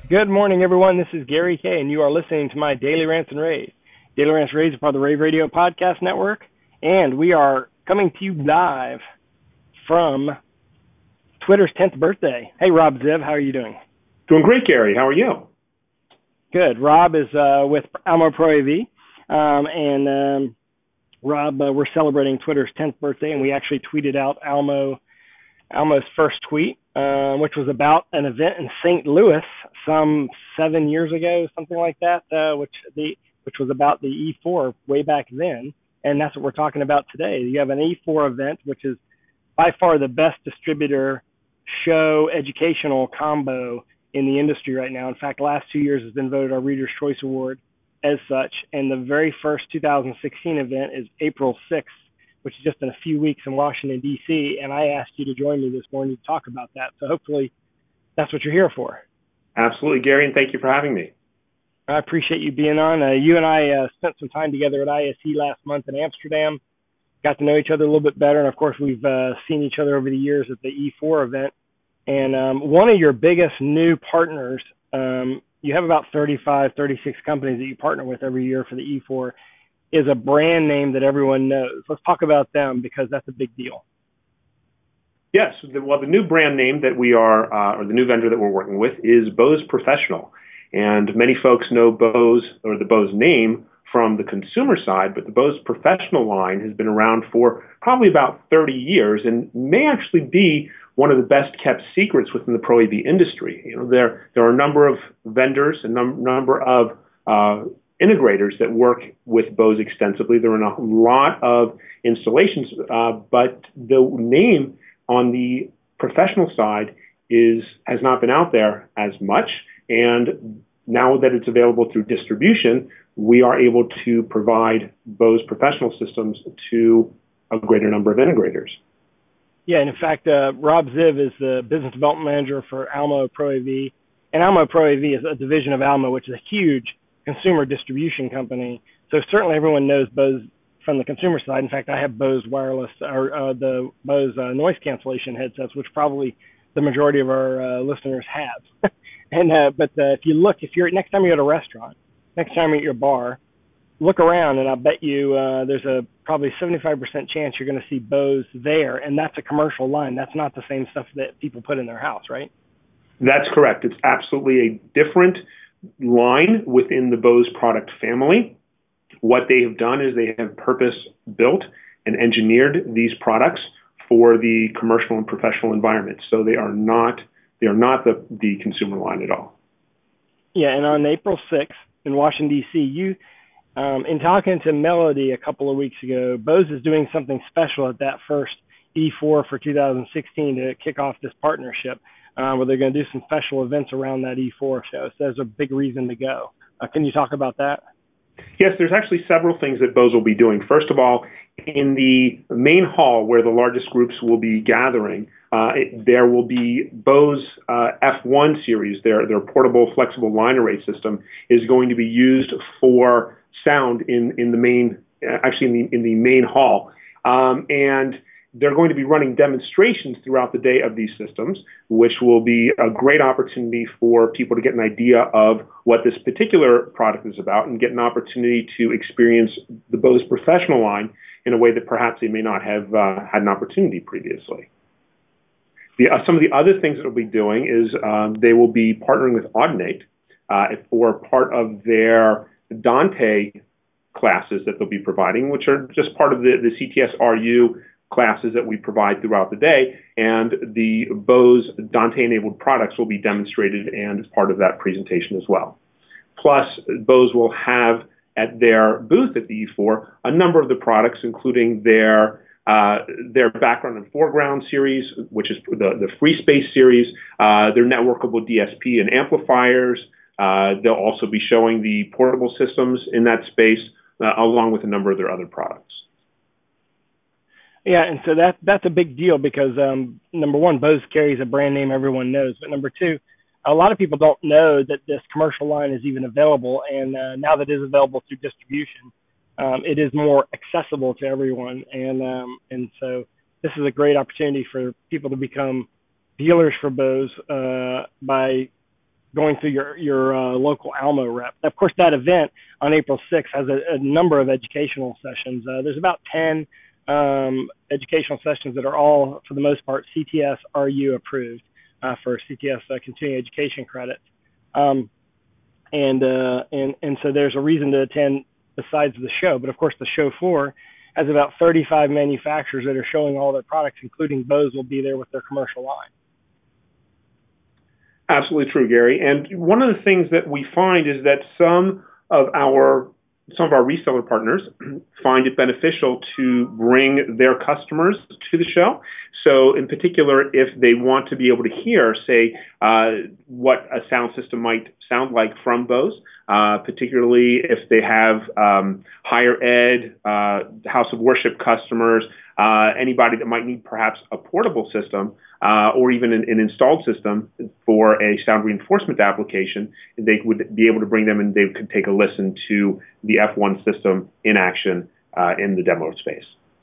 Good morning, everyone. This is Gary Kay, and you are listening to my Daily Rants and Raves. Daily Rants and Raves are part of the Rave Radio Podcast Network, and we are coming to you live from Twitter's 10th birthday. Hey, Rob Ziv, how are you doing? Doing great, Gary. How are you? Good. Rob is with Almo Pro AV, and Rob, we're celebrating Twitter's 10th birthday, and we actually tweeted out Almo's first tweet, which was about an event in St. Louis some 7 years ago, something like that, which was about the E4 way back then, and that's what we're talking about today. You have an E4 event, which is by far the best distributor show educational combo in the industry right now. In fact, the last 2 years has been voted our Reader's Choice Award as such, and the very first 2016 event is April 6th, which is just in a few weeks in Washington, D.C., and I asked you to join me this morning to talk about that. So hopefully that's what you're here for. Absolutely, Gary, and thank you for having me. I appreciate you being on. You and I spent some time together at ISE last month in Amsterdam, got to know each other a little bit better, and of course we've seen each other over the years at the E4 event. And one of your biggest new partners, you have about 35, 36 companies that you partner with every year for the E4, is a brand name that everyone knows. Let's talk about them because that's a big deal. Yes. Well, the new brand name that we are, or the new vendor that we're working with is Bose Professional. And many folks know Bose, or the Bose name, from the consumer side, but the Bose Professional line has been around for probably about 30 years and may actually be one of the best kept secrets within the Pro AV industry. You know, there are a number of vendors, a number of integrators that work with Bose extensively. There are a lot of installations, but the name on the professional side has not been out there as much. And now that it's available through distribution, we are able to provide Bose Professional systems to a greater number of integrators. Yeah, and in fact, Rob Ziv is the business development manager for Almo Pro AV, and Almo Pro AV is a division of Almo, which is a huge consumer distribution company. So certainly everyone knows Bose from the consumer side. In fact, I have Bose wireless, or the Bose noise cancellation headsets, which probably the majority of our listeners have. But if you're next time you're at a restaurant, next time you're at your bar, look around, and I bet you there's a probably 75% chance you're going to see Bose there, and that's a commercial line. That's not the same stuff that people put in their house, right? That's correct. It's absolutely a different line within the Bose product family. What they have done is they have purpose-built and engineered these products for the commercial and professional environment. So they are not the consumer line at all. Yeah, and on April 6th in Washington, D.C., you in talking to Melody a couple of weeks ago, Bose is doing something special at that first E4 for 2016 to kick off this partnership, where they're going to do some special events around that E4 show. So there's a big reason to go. Can you talk about that? Yes, there's actually several things that Bose will be doing. First of all, in the main hall where the largest groups will be gathering, there will be Bose F1 series. Their portable flexible line array system is going to be used for sound in the main, in the main hall, and they're going to be running demonstrations throughout the day of these systems, which will be a great opportunity for people to get an idea of what this particular product is about and get an opportunity to experience the Bose Professional line in a way that perhaps they may not have had an opportunity previously. Some of the other things that they'll be doing is they will be partnering with Audinate for part of their Dante classes that they'll be providing, which are just part of the CTS RU classes that we provide throughout the day, and the Bose Dante-enabled products will be demonstrated and as part of that presentation as well. Plus, Bose will have at their booth at the E4 a number of the products, including their background and foreground series, which is the Free Space series, their networkable DSP and amplifiers. They'll also be showing the portable systems in that space, along with a number of their other products. Yeah, and so that's a big deal because, number one, Bose carries a brand name everyone knows. But number two, a lot of people don't know that this commercial line is even available. And now that it is available through distribution, it is more accessible to everyone. And so this is a great opportunity for people to become dealers for Bose by going through your local ALMO rep. Of course, that event on April 6th has a number of educational sessions. There's about 10 educational sessions that are all, for the most part, CTS RU approved for CTS continuing education credits. And so there's a reason to attend besides the show. But of course, the show floor has about 35 manufacturers that are showing all their products, including Bose will be there with their commercial line. Absolutely true, Gary. And one of the things that we find is that some of our reseller partners find it beneficial to bring their customers to the show. So in particular, if they want to be able to hear, say, what a sound system might sound like from Bose, particularly if they have higher ed, house of worship customers, anybody that might need perhaps a portable system or even an installed system for a sound reinforcement application, they would be able to bring them and they could take a listen to the F1 system in action in the demo space.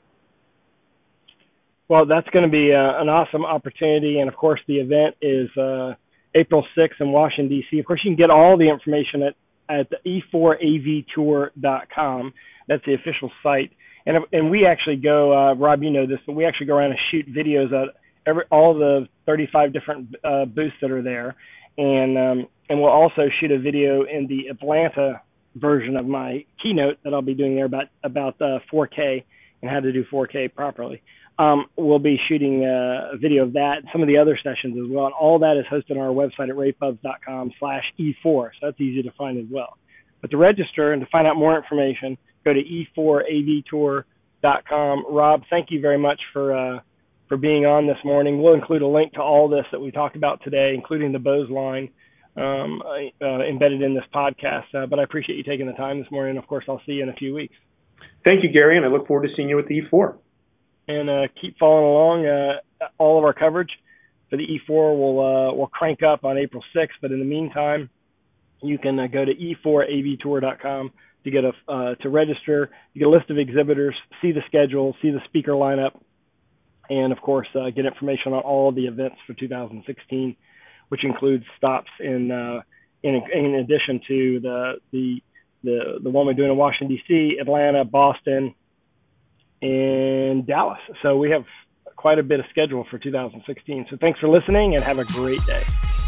Well, that's going to be an awesome opportunity. And of course, the event is April 6th in Washington, D.C. Of course, you can get all the information at the e4avtour.com. That's the official site. And we actually go, Rob, you know this, but we actually go around and shoot videos at all the 35 different booths that are there. And we'll also shoot a video in the Atlanta version of my keynote that I'll be doing there about 4K and how to do 4K properly. We'll be shooting a video of that and some of the other sessions as well. And all that is hosted on our website at ravepubs.com/E4. So that's easy to find as well. But to register and to find out more information, go to e4avtour.com. Rob, thank you very much for being on this morning. We'll include a link to all this that we talked about today, including the Bose line embedded in this podcast. But I appreciate you taking the time this morning. Of course, I'll see you in a few weeks. Thank you, Gary, and I look forward to seeing you at the E4. And keep following along. All of our coverage for the E4 will crank up on April 6th. But in the meantime, you can go to e4avtour.com to get to register. You get a list of exhibitors, see the schedule, see the speaker lineup, and of course get information on all of the events for 2016, which includes stops in addition to the one we're doing in Washington D.C., Atlanta, Boston, and Dallas. So we have quite a bit of schedule for 2016. So thanks for listening and have a great day.